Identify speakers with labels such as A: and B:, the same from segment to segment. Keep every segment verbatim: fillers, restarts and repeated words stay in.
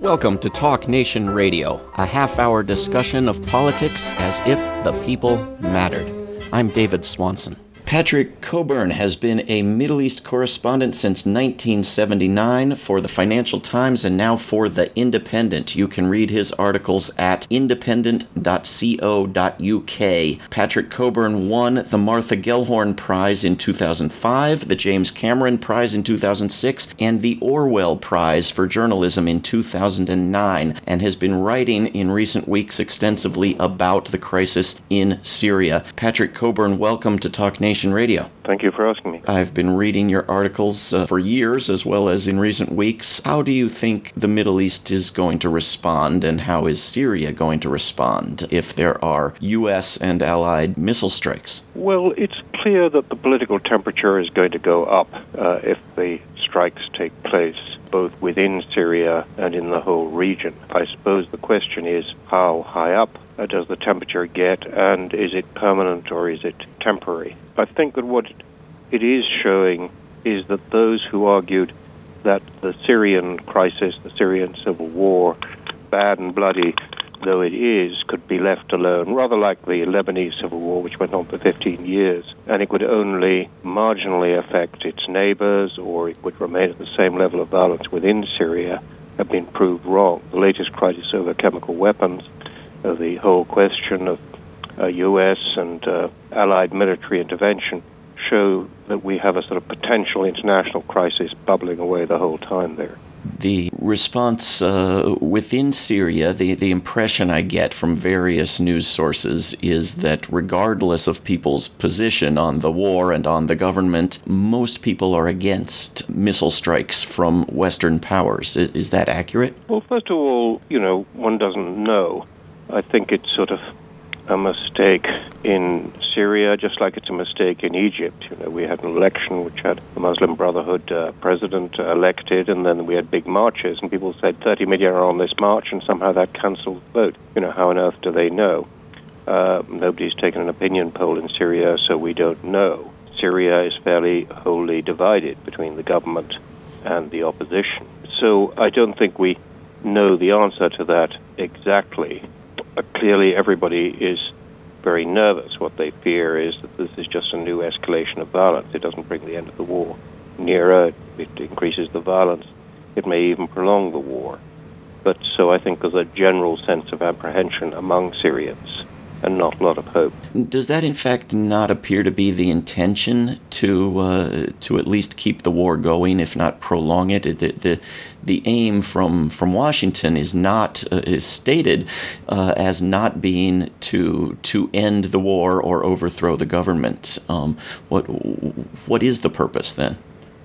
A: Welcome to Talk Nation Radio, a half-hour discussion of politics as if the people mattered. I'm David Swanson. Patrick Cockburn has been a Middle East correspondent since nineteen seventy-nine for the Financial Times and now for The Independent. You can read his articles at independent dot co dot uk. Patrick Cockburn won the Martha Gellhorn Prize in two thousand five, the James Cameron Prize in two thousand six, and the Orwell Prize for Journalism in two thousand nine, and has been writing in recent weeks extensively about the crisis in Syria. Patrick Cockburn, welcome to Talk Nation Radio.
B: Thank you for asking me.
A: I've been reading your articles uh, for years as well as in recent weeks. How do you think the Middle East is going to respond, and how is Syria going to respond if there are U S and allied missile strikes?
B: Well, it's clear that the political temperature is going to go up uh, if the strikes take place, both within Syria and in the whole region. I suppose the question is, how high up uh, does the temperature get, and is it permanent or is it temporary? I think that what it is showing is that those who argued that the Syrian crisis, the Syrian civil war, bad and bloody though it is, could be left alone, rather like the Lebanese civil war, which went on for fifteen years, and it would only marginally affect its neighbors, or it would remain at the same level of violence within Syria, have been proved wrong. The latest crisis over chemical weapons, uh, the whole question of uh, U S and uh, allied military intervention, show that we have a sort of potential international crisis bubbling away the whole time there.
A: The response uh, within Syria, the, the impression I get from various news sources is that regardless of people's position on the war and on the government, most people are against missile strikes from Western powers. Is, is that accurate?
B: Well, first of all, you know, one doesn't know. I think it's sort of a mistake in Syria, just like it's a mistake in Egypt. You know, we had an election which had the Muslim Brotherhood uh, president uh, elected, and then we had big marches, and people said thirty million are on this march, and somehow that cancelled the vote. You know, how on earth do they know? Uh, nobody's taken an opinion poll in Syria, so we don't know. Syria is fairly wholly divided between the government and the opposition. So I don't think we know the answer to that exactly. Uh, clearly, everybody is very nervous. What they fear is that this is just a new escalation of violence. It doesn't bring the end of the war nearer. It increases the violence. It may even prolong the war. But so I think there's a general sense of apprehension among Syrians and not a lot of hope.
A: Does that, in fact, not appear to be the intention to uh, to at least keep the war going, if not prolong it? The the, the aim from, from Washington is not uh, is stated uh, as not being to to end the war or overthrow the government. Um, what what is the purpose then?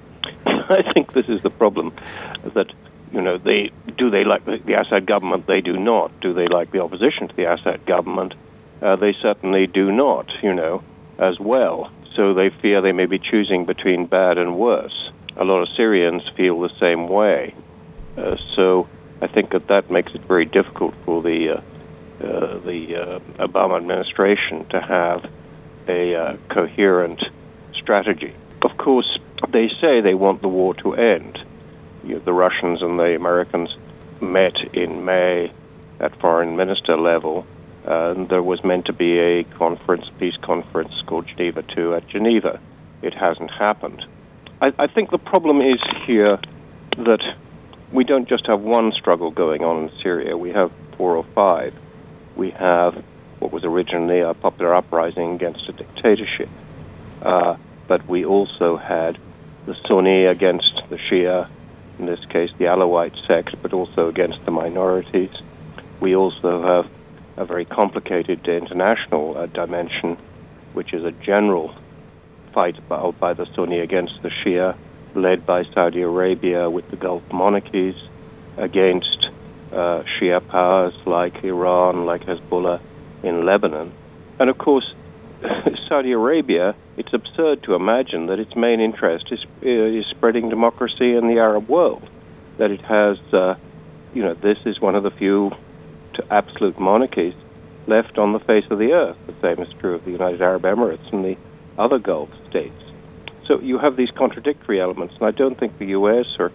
B: I think this is the problem, that you know they do they like the, the Assad government? They do not. Do they like the opposition to the Assad government? Uh, they certainly do not, you know, as well. So they fear they may be choosing between bad and worse. A lot of Syrians feel the same way. Uh, so I think that that makes it very difficult for the uh, uh, the uh, Obama administration to have a uh, coherent strategy. Of course, they say they want the war to end. You know, the Russians and the Americans met in May at foreign minister level. Uh, and there was meant to be a conference, peace conference called Geneva two at Geneva. It hasn't happened. I, I think the problem is here that we don't just have one struggle going on in Syria. We have four or five. We have what was originally a popular uprising against a dictatorship. Uh, but we also had the Sunni against the Shia, in this case the Alawite sect, but also against the minorities. We also have a very complicated international uh, dimension, which is a general fight by, by the Sunni against the Shia, led by Saudi Arabia with the Gulf monarchies, against uh, Shia powers like Iran, like Hezbollah in Lebanon. And of course, Saudi Arabia, it's absurd to imagine that its main interest is, is spreading democracy in the Arab world, that it has, uh, you know, this is one of the few to absolute monarchies left on the face of the earth. The same is true of the United Arab Emirates and the other Gulf states. So you have these contradictory elements, and I don't think the U S or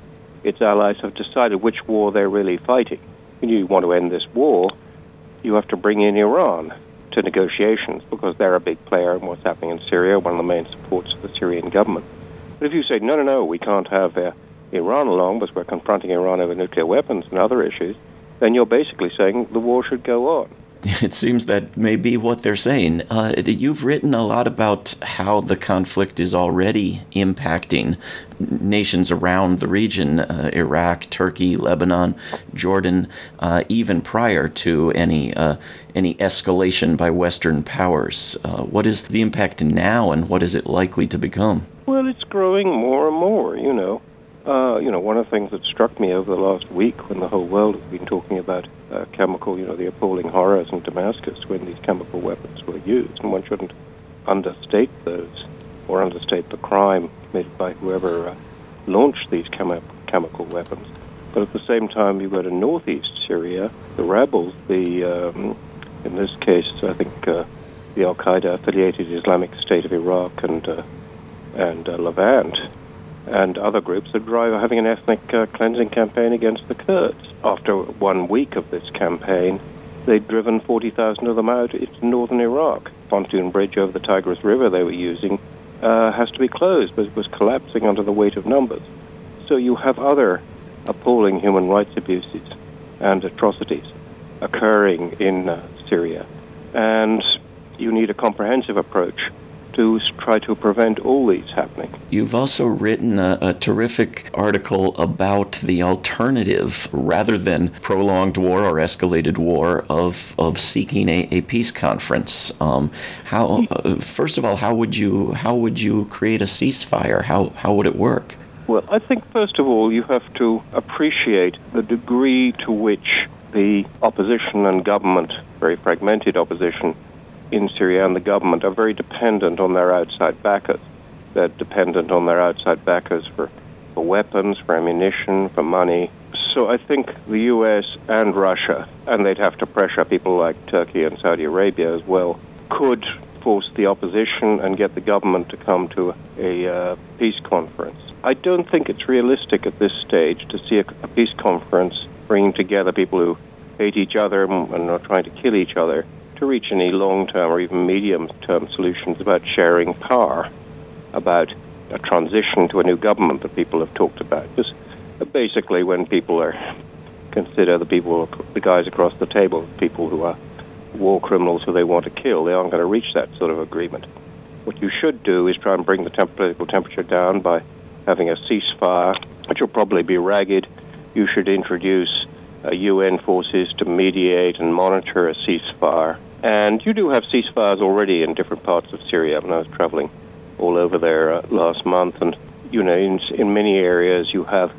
B: its allies have decided which war they're really fighting. If you want to end this war, you have to bring in Iran to negotiations because they're a big player in what's happening in Syria, one of the main supports of the Syrian government. But if you say, no, no, no, we can't have uh, Iran along because we're confronting Iran over nuclear weapons and other issues, then you're basically saying the war should go on.
A: It seems that may be what they're saying. Uh, you've written a lot about how the conflict is already impacting nations around the region, uh, Iraq, Turkey, Lebanon, Jordan, uh, even prior to any uh, any escalation by Western powers. Uh, what is the impact now, and what is it likely to become?
B: Well, it's growing more and more, you know. Uh, you know, one of the things that struck me over the last week when the whole world has been talking about uh, chemical, you know, the appalling horrors in Damascus when these chemical weapons were used, and one shouldn't understate those or understate the crime committed by whoever uh, launched these chemi- chemical weapons. But at the same time, you go to northeast Syria, the rebels, the, um, in this case, I think uh, the Al-Qaeda-affiliated Islamic State of Iraq and, uh, and uh, Levant, and other groups are drive, having an ethnic uh, cleansing campaign against the Kurds. After one week of this campaign, they'd driven forty thousand of them out into northern Iraq. Pontoon bridge over the Tigris River they were using uh, has to be closed, but it was collapsing under the weight of numbers. So you have other appalling human rights abuses and atrocities occurring in uh, Syria. And you need a comprehensive approach to try to prevent all these happening.
A: You've also written a, a terrific article about the alternative, rather than prolonged war or escalated war, of of seeking a, a peace conference. Um, how, uh, first of all, how would you how would you create a ceasefire? How how would it work?
B: Well, I think first of all you have to appreciate the degree to which the opposition and government, very fragmented opposition, in Syria and the government are very dependent on their outside backers. They're dependent on their outside backers for, for weapons, for ammunition, for money. So I think the U S and Russia, and they'd have to pressure people like Turkey and Saudi Arabia as well, could force the opposition and get the government to come to a uh, peace conference. I don't think it's realistic at this stage to see a, a peace conference bringing together people who hate each other and, and are trying to kill each other to reach any long-term or even medium-term solutions about sharing power, about a transition to a new government that people have talked about. Just basically when people are consider the people, the guys across the table, people who are war criminals who they want to kill, they aren't going to reach that sort of agreement. What you should do is try and bring the temp- political temperature down by having a ceasefire, which will probably be ragged. You should introduce uh, U N forces to mediate and monitor a ceasefire. And you do have ceasefires already in different parts of Syria. When I was traveling all over there uh, last month, and you know, in, in many areas you have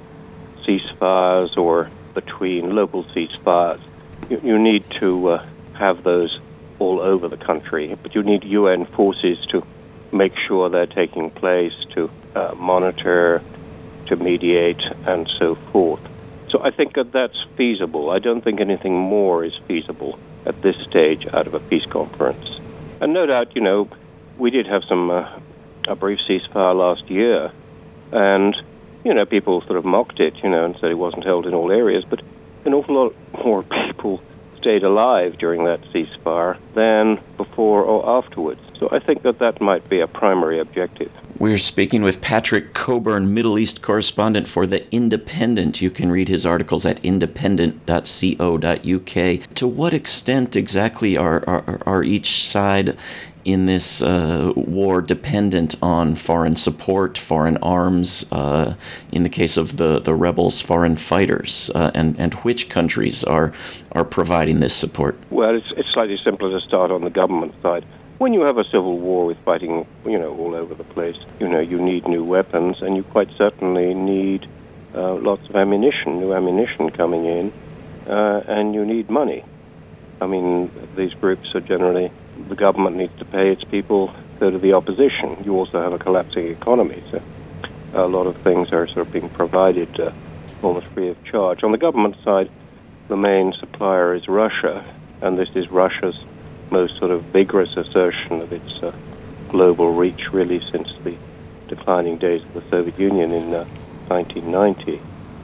B: ceasefires or between local ceasefires. You, you need to uh, have those all over the country, but you need U N forces to make sure they're taking place, to uh, monitor, to mediate, and so forth. So I think that that's feasible. I don't think anything more is feasible at this stage out of a peace conference. And no doubt, you know, we did have some uh, a brief ceasefire last year, and, you know, people sort of mocked it, you know, and said it wasn't held in all areas, but an awful lot more people stayed alive during that ceasefire than before or afterwards. So I think that that might be a primary objective.
A: We're speaking with Patrick Cockburn, Middle East correspondent for The Independent. You can read his articles at independent dot co dot uk. To what extent exactly are, are, are each side in this uh, war dependent on foreign support, foreign arms, uh, in the case of the, the rebels, foreign fighters, uh, and, and which countries are, are providing this support?
B: Well, it's, it's slightly simpler to start on the government side. When you have a civil war with fighting, you know, all over the place, you know, you need new weapons, and you quite certainly need uh, lots of ammunition, new ammunition coming in, uh, and you need money. I mean, these groups are generally, the government needs to pay its people, so do the opposition. You also have a collapsing economy, so a lot of things are sort of being provided uh, almost free of charge. On the government side, the main supplier is Russia, and this is Russia's most sort of vigorous assertion of its uh, global reach, really, since the declining days of the Soviet Union in uh, nineteen ninety.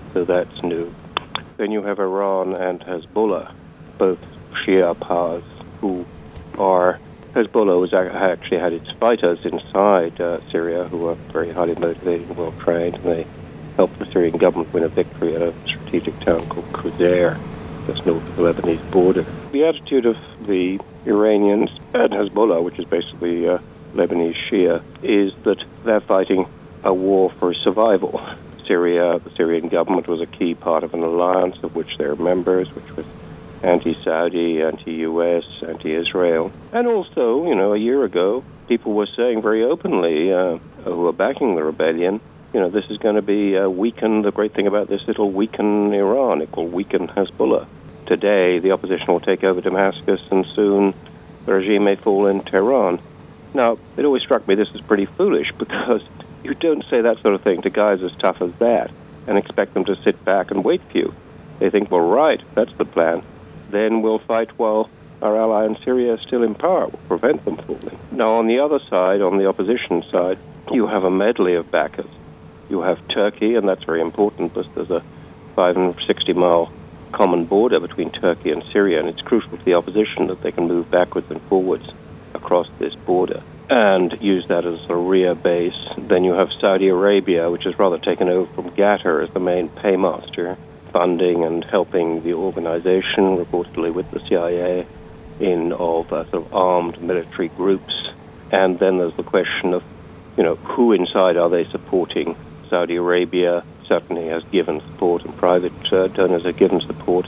B: so that's new. Then you have Iran and Hezbollah, both Shia powers who are... Hezbollah was actually had its fighters inside uh, Syria who were very highly motivated and well-trained, and they helped the Syrian government win a victory at a strategic town called Qusair, just north of the Lebanese border. The attitude of the Iranians and Hezbollah, which is basically uh, Lebanese Shia, is that they're fighting a war for survival. Syria, the Syrian government was a key part of an alliance of which they're members, which was anti-Saudi, anti-U S, anti-Israel. And also, you know, a year ago, people were saying very openly, uh, who were backing the rebellion, you know, this is going to be uh, weaken, the great thing about this, it'll weaken Iran, it will weaken Hezbollah. Today, the opposition will take over Damascus, and soon the regime may fall in Tehran. Now, it always struck me this is pretty foolish, because you don't say that sort of thing to guys as tough as that and expect them to sit back and wait for you. They think, well, right, that's the plan. Then we'll fight while our ally in Syria is still in power. We'll prevent them falling. Now, on the other side, on the opposition side, you have a medley of backers. You have Turkey, and that's very important because there's a five hundred sixty mile common border between Turkey and Syria, and it's crucial to the opposition that they can move backwards and forwards across this border and use that as a rear base. Then you have Saudi Arabia, which has rather taken over from Qatar as the main paymaster, funding and helping the organization, reportedly with the C I A, in of uh, sort of armed military groups. And then there's the question of, you know, who inside are they supporting? Saudi Arabia certainly has given support, and private uh, donors have given support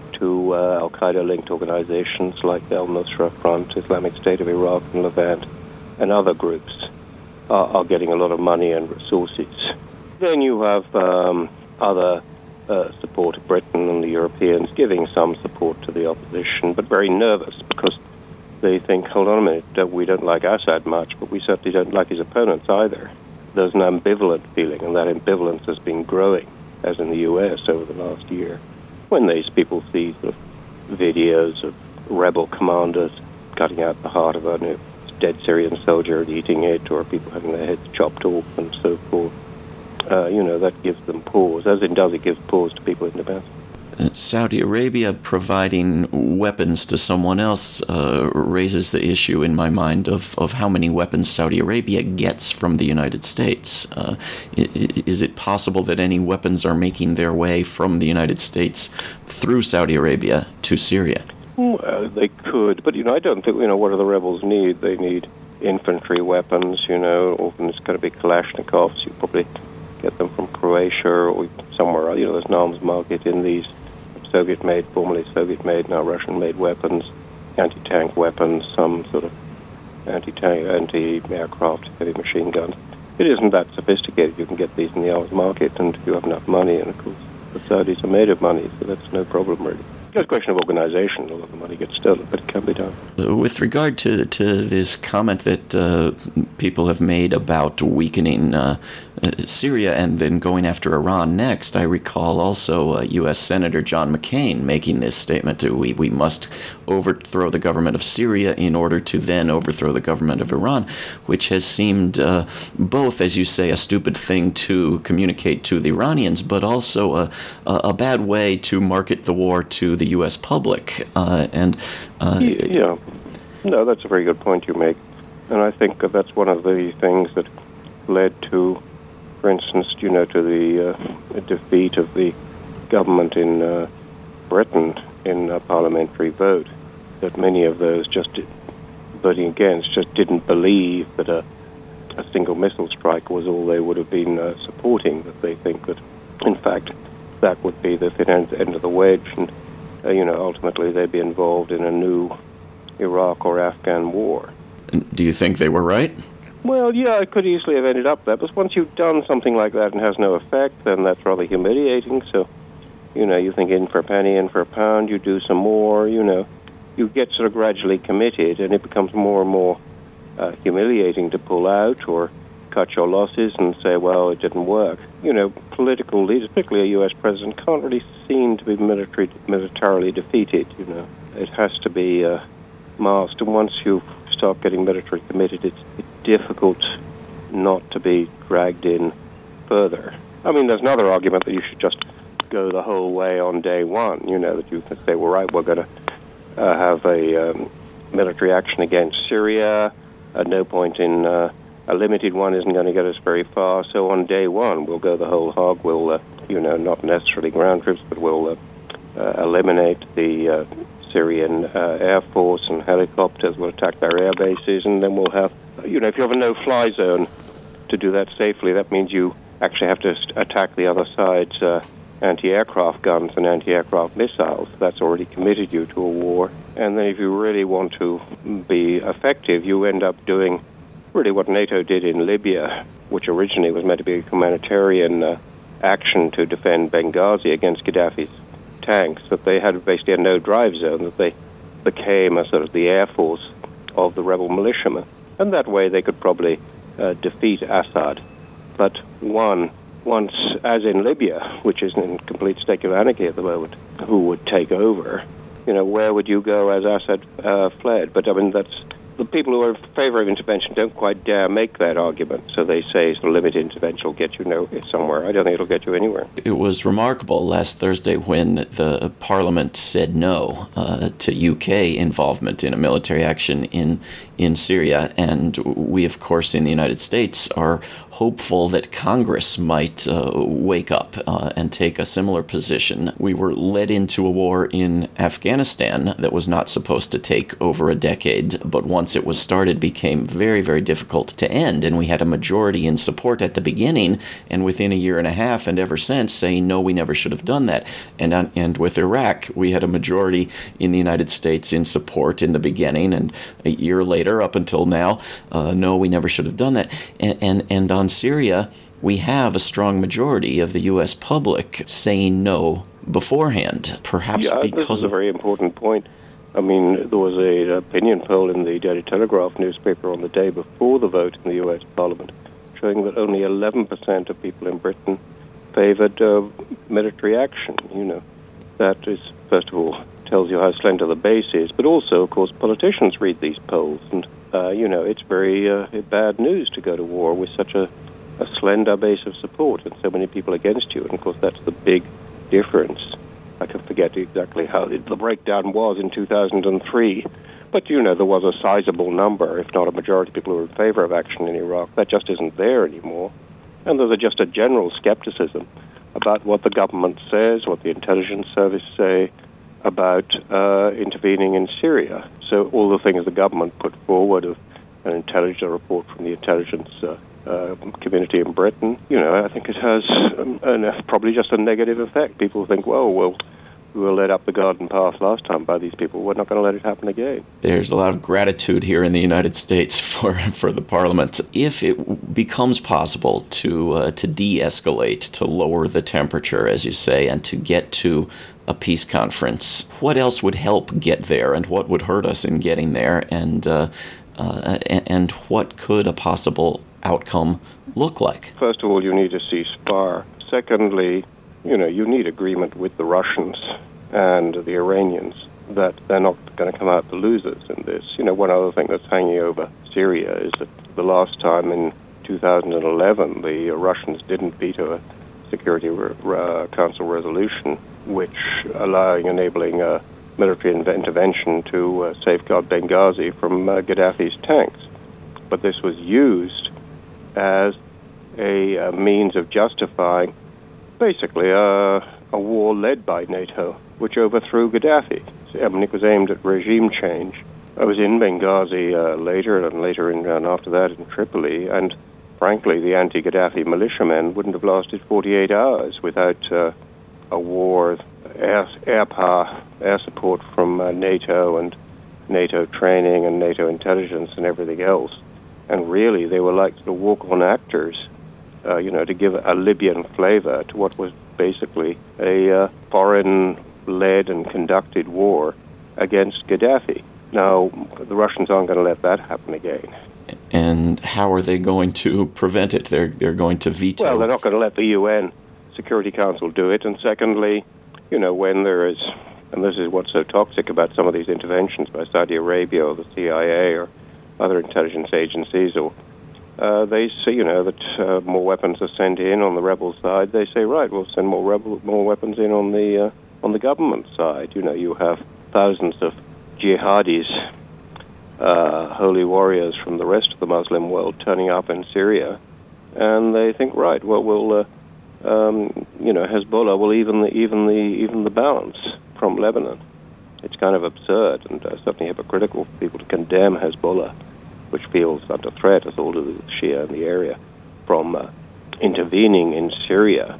B: to uh, al-Qaeda-linked organizations like the al-Nusra Front, Islamic State of Iraq and Levant, and other groups are, are getting a lot of money and resources. Then you have um, other uh, support of Britain and the Europeans giving some support to the opposition, but very nervous because they think, hold on a minute, we don't like Assad much, but we certainly don't like his opponents either. There's an ambivalent feeling, and that ambivalence has been growing, as in the U S over the last year, when these people see sort of videos of rebel commanders cutting out the heart of a dead Syrian soldier and eating it, or people having their heads chopped off and so forth. Uh, you know, that gives them pause, as it does, it gives pause to people in Damascus.
A: Saudi Arabia providing weapons to someone else uh, raises the issue in my mind of, of how many weapons Saudi Arabia gets from the United States. Uh, is it possible that any weapons are making their way from the United States through Saudi Arabia to Syria?
B: Well, they could, but, you know, I don't think, you know, what do the rebels need? They need infantry weapons, you know, often it's going to be Kalashnikovs. You probably get them from Croatia or somewhere, you know, there's an arms market in these Soviet-made, formerly Soviet-made, now Russian-made weapons, anti-tank weapons, some sort of anti-tank, anti-aircraft heavy machine guns. It isn't that sophisticated. You can get these in the arms market, and if you have enough money, and of course the Saudis are made of money, so that's no problem really. It's a question of organization. A lot of the money gets stolen, but it can be done.
A: With regard to to this comment that uh, people have made about weakening uh, uh, Syria and then going after Iran next, I recall also uh, U S Senator John McCain making this statement: to, we, we must overthrow the government of Syria in order to then overthrow the government of Iran, which has seemed uh, both, as you say, a stupid thing to communicate to the Iranians, but also a, a, a bad way to market the war to the U S public. Uh, and uh,
B: yeah, no, that's a very good point you make, and I think that that's one of the things that led to, for instance, you know, to the uh, defeat of the government in uh, Britain in a parliamentary vote. That many of those just did, voting against just didn't believe that a, a single missile strike was all they would have been uh, supporting. That they think that, in fact, that would be the thin end, end of the wedge, and uh, you know, ultimately they'd be involved in a new Iraq or Afghan war.
A: Do you think they were right?
B: Well, yeah, it could easily have ended up there, but once you've done something like that and has no effect, then that's rather humiliating. So, you know, you think in for a penny, in for a pound, you do some more, you know, you get sort of gradually committed, and it becomes more and more uh, humiliating to pull out or cut your losses and say, well, it didn't work. You know, political leaders, particularly a U S president, can't really seem to be military, militarily defeated, you know. It has to be uh, masked, and once you start getting military committed, it's, it's difficult not to be dragged in further. I mean, there's another argument that you should just go the whole way on day one. You know, that you can say, well, right, we're going to uh, have a um, military action against Syria. At no point in uh, a limited one isn't going to get us very far. So on day one, we'll go the whole hog. We'll, uh, you know, not necessarily ground troops, but we'll uh, uh, eliminate the uh, Syrian uh, Air Force and helicopters. We'll attack their air bases, and then we'll have, you know, if you have a no-fly zone to do that safely, that means you actually have to st- attack the other side's uh, anti-aircraft guns and anti-aircraft missiles. That's already committed you to a war. And then if you really want to be effective, you end up doing really what NATO did in Libya, which originally was meant to be a humanitarian uh, action to defend Benghazi against Gaddafi's tanks, that they had basically a no-drive zone, that they became a sort of the air force of the rebel militiamen. And that way they could probably uh, defeat Assad. But one, once, as in Libya, which is in complete state of anarchy at the moment, who would take over? You know, where would you go as Assad uh, fled? But, I mean, that's the people who are in favor of intervention don't quite dare make that argument. So they say the limited intervention will get you no somewhere. I don't think it'll get you anywhere.
A: It was remarkable last Thursday when the Parliament said no uh, to U K involvement in a military action in in Syria. And we, of course, in the United States are hopeful that Congress might uh, wake up uh, and take a similar position. We were led into a war in Afghanistan that was not supposed to take over a decade, but once it was started became very, very difficult to end. And we had a majority in support at the beginning, and within a year and a half and ever since saying, no, we never should have done that. And, uh, and with Iraq, we had a majority in the United States in support in the beginning, and a year later, up until now, uh, no, we never should have done that. And, and, and on Syria, we have a strong majority of the U S public saying no beforehand, perhaps
B: yeah,
A: because
B: this is
A: of...
B: a very important point. I mean, there was an opinion poll in the Daily Telegraph newspaper on the day before the vote in the U S Parliament showing that only eleven percent of people in Britain favored uh, military action. You know, that is, first of all, tells you how slender the base is, but also, of course, politicians read these polls, and, uh, you know, it's very uh, bad news to go to war with such a, a slender base of support and so many people against you, and, of course, that's the big difference. I can forget exactly how the, the breakdown was in two thousand three, but, you know, there was a sizable number, if not a majority of people who were in favor of action in Iraq. That just isn't there anymore. And there's a, just a general skepticism about what the government says, what the intelligence service say, about uh, intervening in Syria. So all the things the government put forward of an intelligence report from the intelligence uh, uh, community in Britain, you know, I think it has um, an, probably just a negative effect. People think, well, well, we were led up the garden path last time by these people. We're not going to let it happen again.
A: There's a lot of gratitude here in the United States for, for the Parliament. If it becomes possible to uh, to de-escalate, to lower the temperature, as you say, and to get to a peace conference, what else would help get there, and what would hurt us in getting there, and uh, uh, and what could a possible outcome look like?
B: First of all, you need a ceasefire. Secondly, you know, you need agreement with the Russians and the Iranians that they're not going to come out the losers in this. You know, one other thing that's hanging over Syria is that the last time in two thousand eleven, the Russians didn't veto a Security uh, Council resolution which allowing, enabling uh, military intervention to uh, safeguard Benghazi from uh, Gaddafi's tanks. But this was used as a, a means of justifying basically a, a war led by NATO, which overthrew Gaddafi. I mean, it was aimed at regime change. I was in Benghazi uh, later, and later in, and after that in Tripoli, and frankly, the anti-Gaddafi militiamen wouldn't have lasted forty-eight hours without uh, a war, air, air power, air support from uh, NATO and NATO training and NATO intelligence and everything else. And really, they were like the walk-on actors, uh, you know, to give a Libyan flavor to what was basically a uh, foreign-led and conducted war against Gaddafi. Now, the Russians aren't going to let that happen again.
A: And how are they going to prevent it? They're they're going to veto.
B: Well, they're not going to let the U N Security Council do it. And secondly, you know, when there is, and this is what's so toxic about some of these interventions by Saudi Arabia or the C I A or other intelligence agencies or uh, they say, you know, that uh, more weapons are sent in on the rebel side. They say, right, we'll send more rebel, more weapons in on the uh, on the government side. You know, you have thousands of jihadis, uh, holy warriors from the rest of the Muslim world turning up in Syria, and they think, right, well, we'll, uh, um, you know, Hezbollah will even the even the even the balance from Lebanon. It's kind of absurd and uh, certainly hypocritical for people to condemn Hezbollah, which feels under threat, as all of the Shia in the area, from uh, intervening in Syria,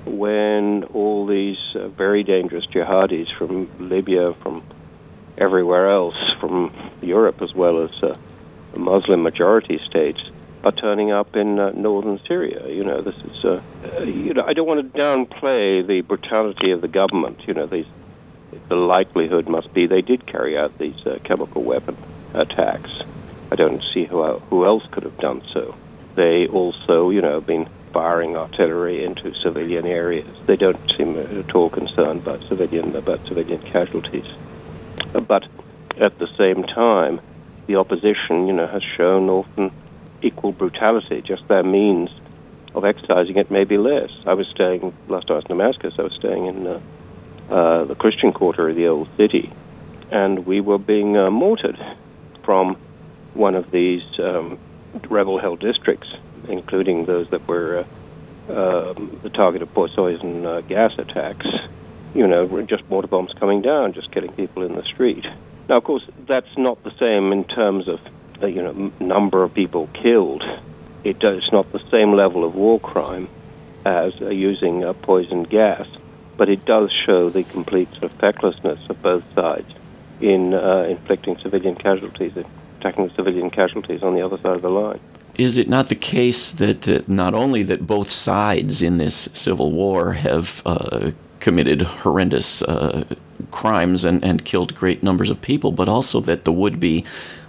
B: when all these uh, very dangerous jihadis from Libya, from everywhere else, from Europe as well as uh, Muslim majority states, are turning up in uh, northern Syria. You know, this is, uh, uh, you know, I don't want to downplay the brutality of the government. You know, these, the likelihood must be they did carry out these uh, chemical weapon attacks. I don't see who who else could have done so. They also, you know, have been firing artillery into civilian areas. They don't seem at all concerned about civilian about civilian casualties. But at the same time, the opposition, you know, has shown often equal brutality. Just their means of exercising it may be less. I was staying last time I was in Damascus. I was staying in uh, uh, the Christian quarter of the old city, and we were being uh, mortared from one of these um, rebel-held districts, including those that were uh, uh, the target of poison uh, gas attacks. You know, just mortar bombs coming down, just killing people in the street. Now, of course, that's not the same in terms of, uh, you know, m- number of people killed. It does, it's not the same level of war crime as uh, using uh, poison gas, but it does show the complete sort of fecklessness of both sides in uh, inflicting civilian casualties, attacking the civilian casualties on the other side of the line.
A: Is it not the case that uh, not only that both sides in this civil war have uh, committed horrendous uh, crimes and, and killed great numbers of people, but also that the would-be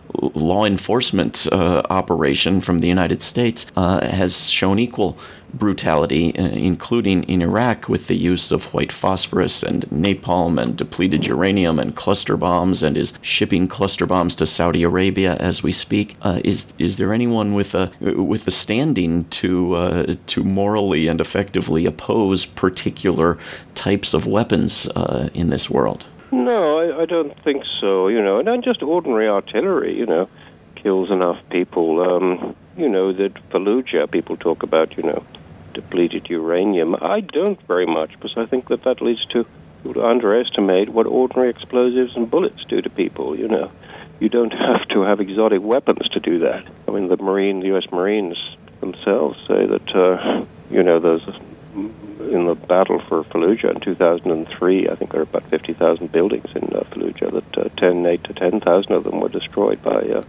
A: law enforcement uh, operation from the United States uh, has shown equal brutality, uh, including in Iraq with the use of white phosphorus and napalm and depleted uranium and cluster bombs, and is shipping cluster bombs to Saudi Arabia as we speak. Uh, is is there anyone with a with the standing to uh, to morally and effectively oppose particular types of weapons uh, in this world?
B: No, I, I don't think so. You know, and not just ordinary artillery. You know, kills enough people. Um, you know, that Fallujah, people talk about, you know, depleted uranium. I don't very much, because I think that that leads to people to underestimate what ordinary explosives and bullets do to people. You know, you don't have to have exotic weapons to do that. I mean, the Marine, the U S Marines themselves say that, uh, you know, those in the battle for Fallujah in two thousand three, I think there were about fifty thousand buildings in uh, Fallujah, that uh, ten, eight to ten thousand of them were destroyed by uh,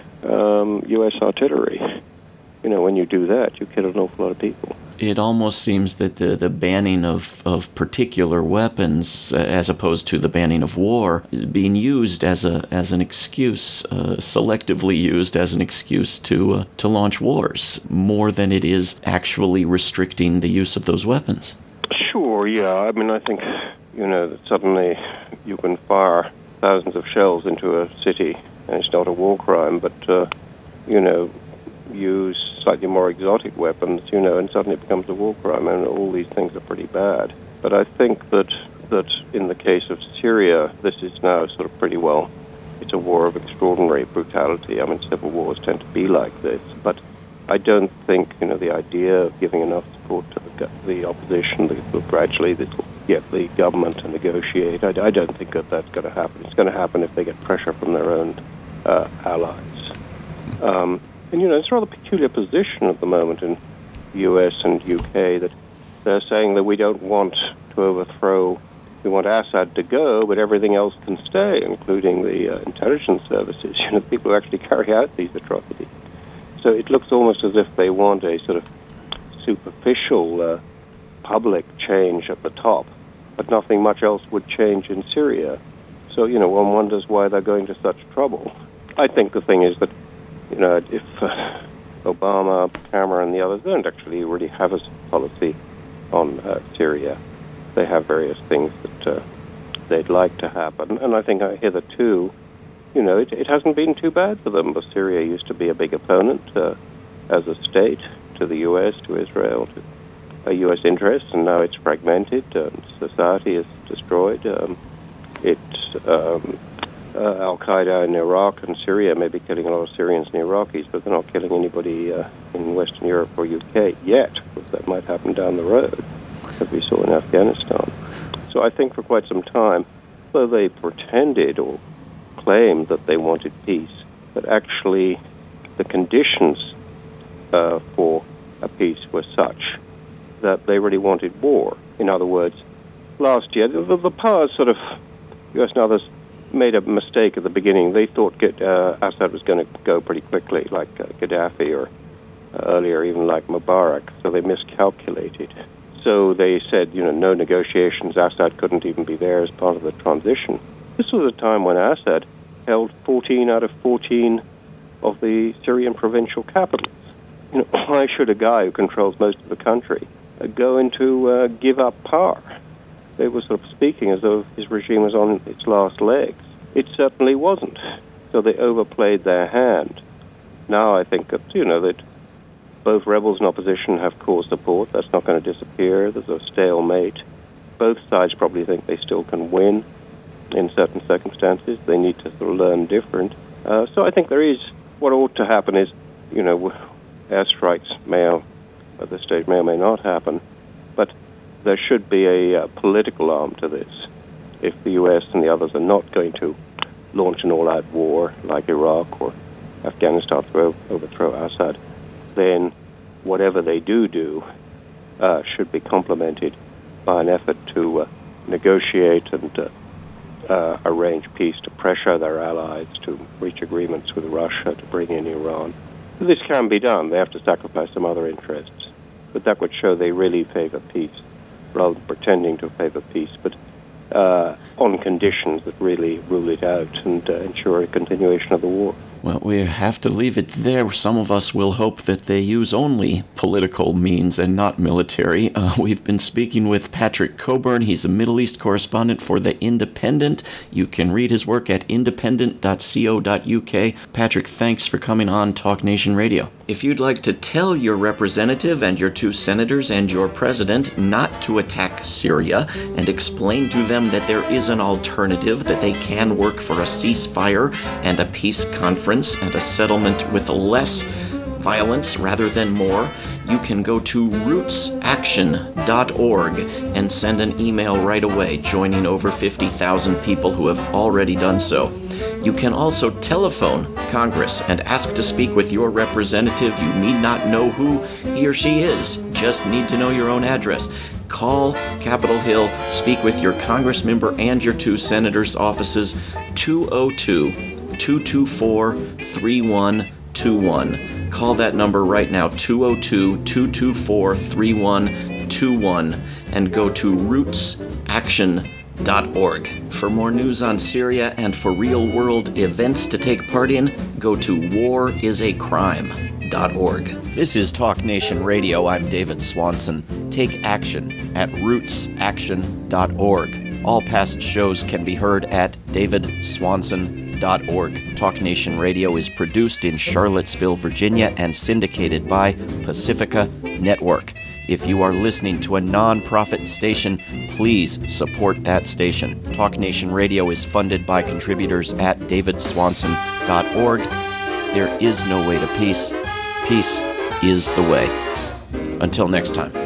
B: um, U S artillery. You know, when you do that, you kill an awful lot of people.
A: It almost seems that the, the banning of, of particular weapons, uh, as opposed to the banning of war, is being used as a as an excuse, uh, selectively used as an excuse to uh, to launch wars, more than it is actually restricting the use of those weapons.
B: Sure, yeah. I mean, I think, you know, that suddenly you can fire thousands of shells into a city, and it's not a war crime, but, uh, you know, use slightly more exotic weapons, you know, and suddenly it becomes a war crime, and all these things are pretty bad. But I think that that in the case of Syria, this is now sort of pretty well, it's a war of extraordinary brutality. I mean, civil wars tend to be like this, but I don't think, you know, the idea of giving enough support to the, the opposition, that gradually this will get the government to negotiate, I, I don't think that that's going to happen. It's going to happen if they get pressure from their own uh, allies. Um, And, you know, it's a rather peculiar position at the moment in the U S and U K, that they're saying that we don't want to overthrow, we want Assad to go, but everything else can stay, including the uh, intelligence services, you know, people who actually carry out these atrocities. So it looks almost as if they want a sort of superficial uh, public change at the top, but nothing much else would change in Syria. So, you know, one wonders why they're going to such trouble. I think the thing is that, you know, if uh, Obama, Cameron, and the others don't actually really have a policy on uh, Syria, they have various things that uh, they'd like to happen. And I think uh, hitherto, you know, it, it hasn't been too bad for them. But Syria used to be a big opponent. Uh, as a state to the U S, to Israel, to uh, U S interests, and now it's fragmented. Um, society is destroyed. Um, it's um, uh, Al-Qaeda in Iraq and Syria may be killing a lot of Syrians and Iraqis, but they're not killing anybody uh, in Western Europe or U K yet. That might happen down the road, as we saw in Afghanistan. So I think for quite some time, though they pretended or claimed that they wanted peace, but actually the conditions uh, for a peace were such that they really wanted war. In other words, last year, the, the powers sort of, U S and others, made a mistake at the beginning. They thought uh, Assad was going to go pretty quickly, like uh, Gaddafi, or uh, earlier even like Mubarak, so they miscalculated. So they said, you know, no negotiations, Assad couldn't even be there as part of the transition. This was a time when Assad held fourteen out of fourteen of the Syrian provincial capitals. You know, why should a guy who controls most of the country uh, go into uh, give up power? They were sort of speaking as though his regime was on its last legs. It certainly wasn't. So they overplayed their hand. Now I think that, you know, that both rebels and opposition have core support. That's not going to disappear. There's a stalemate. Both sides probably think they still can win in certain circumstances. They need to sort of learn different. Uh, so I think there is, what ought to happen is, you know, airstrikes may, at this stage, may or may not happen, but there should be a uh, political arm to this. If the U S and the others are not going to launch an all-out war like Iraq or Afghanistan to overthrow Assad, then whatever they do do uh, should be complemented by an effort to uh, negotiate and uh, uh, arrange peace, to pressure their allies, to reach agreements with Russia, to bring in Iran. This can be done. They have to sacrifice some other interests. But that would show they really favor peace, rather than pretending to favor peace, but uh, on conditions that really rule it out and uh, ensure a continuation of the war.
A: Well, we have to leave it there. Some of us will hope that they use only political means and not military. Uh, we've been speaking with Patrick Cockburn. He's a Middle East correspondent for The Independent. You can read his work at independent dot co dot u k. Patrick, thanks for coming on Talk Nation Radio. If you'd like to tell your representative and your two senators and your president not to attack Syria and explain to them that there is an alternative, that they can work for a ceasefire and a peace conference and a settlement with less violence rather than more, you can go to roots action dot org and send an email right away, joining over fifty thousand people who have already done so. You can also telephone Congress and ask to speak with your representative. You need not know who he or she is, just need to know your own address. Call Capitol Hill, speak with your Congress member and your two senators' offices, two oh two, two two four, three one two one. Call that number right now, two oh two, two two four, three one two one, and go to roots action dot org. For more news on Syria and for real-world events to take part in, go to war is a crime dot org. This is Talk Nation Radio. I'm David Swanson. Take action at roots action dot org. All past shows can be heard at david swanson dot org. Talk Nation Radio is produced in Charlottesville, Virginia, and syndicated by Pacifica Network. If you are listening to a non-profit station, please support that station. Talk Nation Radio is funded by contributors at david swanson dot org. There is no way to peace. Peace is the way. Until next time.